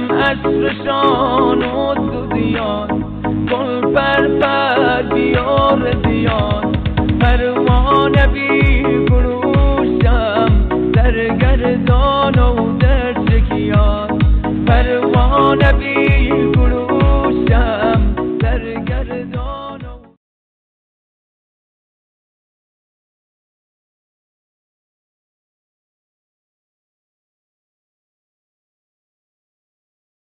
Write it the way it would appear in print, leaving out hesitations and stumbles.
عصرشان و سودیان گل پر بیار دیان پروانه بی گروشم در گردان و در چکیان پروانه بی